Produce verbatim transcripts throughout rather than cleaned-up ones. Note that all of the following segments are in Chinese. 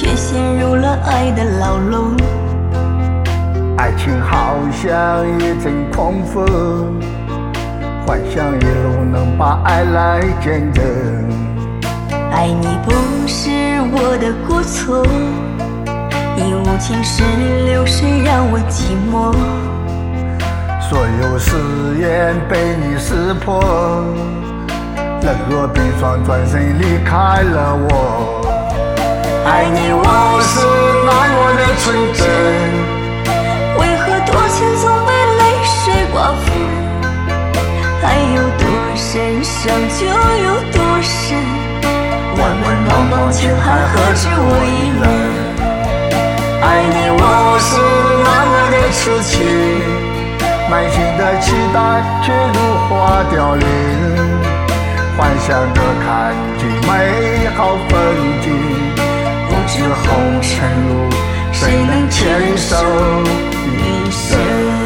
却陷入了爱的牢笼。 爱情好像一阵狂风，幻想一路能把爱来见证。 爱你不是我的过错，你无情是流水让我寂寞。 所有誓言被你识破，冷若冰霜转身离开了我。爱你我是那么的纯真， 为何多情总被泪水瓜分？爱有多深，伤就有多深。万万茫茫情海，何止我一人？ 爱你我是那么的痴情，满心的期待却如花凋零，幻想着看尽美好风景，不知红尘路谁能牵手一生。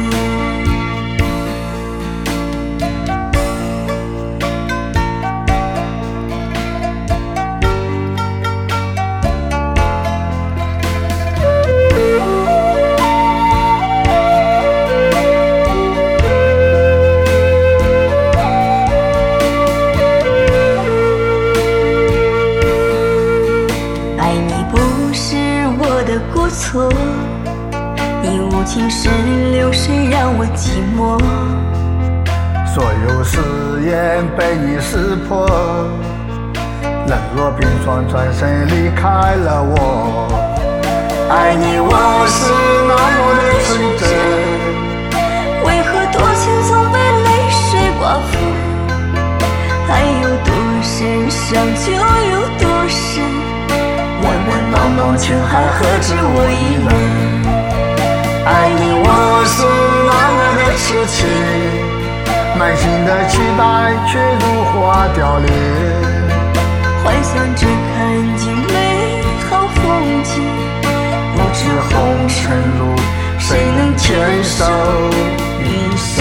过错，你无情是流水让我寂寞。 所有誓言被你识破，冷若冰霜转身离开了我。爱你我是那么的纯真， 为何多情总被泪水瓜分？爱有多深，伤就有多深。万万茫茫情海，何止我一人？ 爱你我是那么的痴情，满心的期待却如花凋零， 幻想着看尽美好风景， 不知红尘路谁能牵手一生。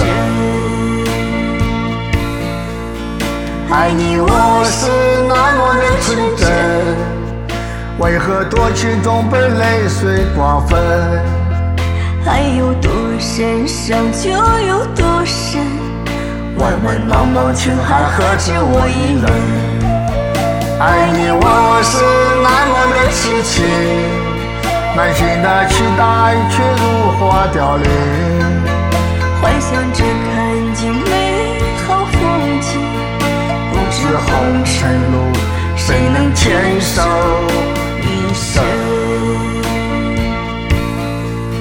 爱你我是那么的纯真，为何多情总被泪水瓜分？ 爱有多深，伤就有多深。万万茫茫情海，何止我一人？ 爱你我是那么的痴情，满心的期待却如花凋零， 幻想着看尽美好风景， 不知红尘路谁能牵手一生。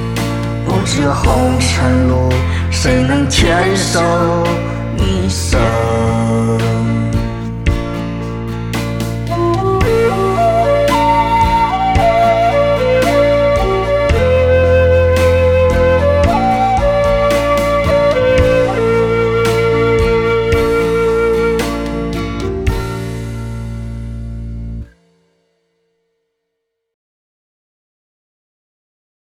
不知红尘路谁能牵手一生。